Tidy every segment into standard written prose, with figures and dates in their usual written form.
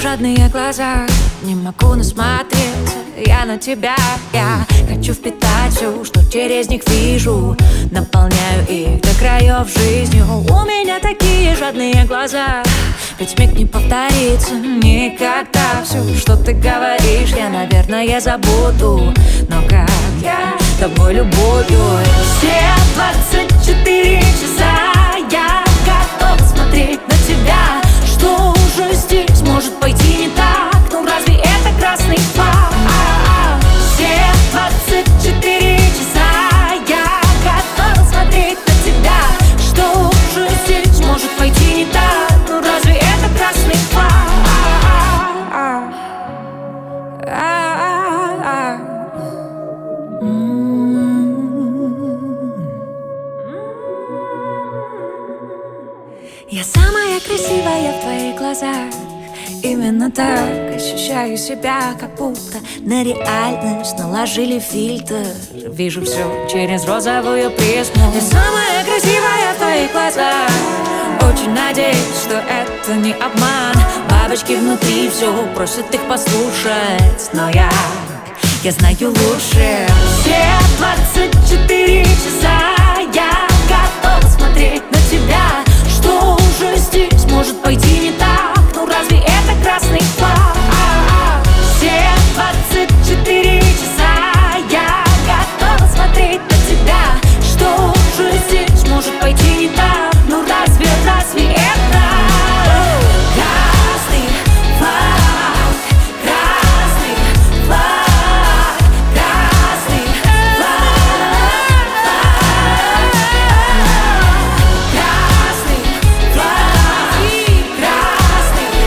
жадные глаза, не могу насмотреться я на тебя. Я хочу впитать все, что через них вижу, наполняю их до краев жизнью. У меня такие жадные глаза, ведь миг не повторится никогда. Все, что ты говоришь, я, наверное, забуду. Но как я тобой любую. Все 24 часа я готова смотреть на тебя. Что уже здесь может пойти не так? Ну разве это красный флаг? Все 24 часа я готова смотреть на тебя. Что уже здесь может пойти не так? Ну разве это красный флаг? Я самая красивая в твоих глазах. Именно так ощущаю себя, как будто на реальность наложили фильтр. Вижу все через розовую призму. Я самая красивая в твоих глазах. Очень надеюсь, что это не обман. Бабочки внутри все просят их послушать, но я знаю лучше. Все 24 часа я готова смотреть на тебя. Что уже здесь может пойти не так? Ну разве это красный флаг? Все 24 часа я готова смотреть на тебя. Что уже здесь может пойти не так? Ну разве это красный флаг? Красный флаг, красный флаг, красный флаг, красный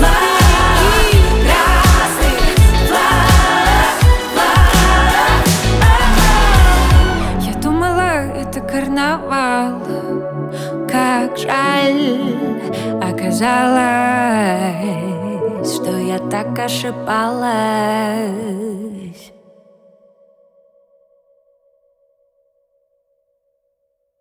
флаг, красный флаг. Я думала, это карнавал. Как жаль, оказалось, что я так ошибалась.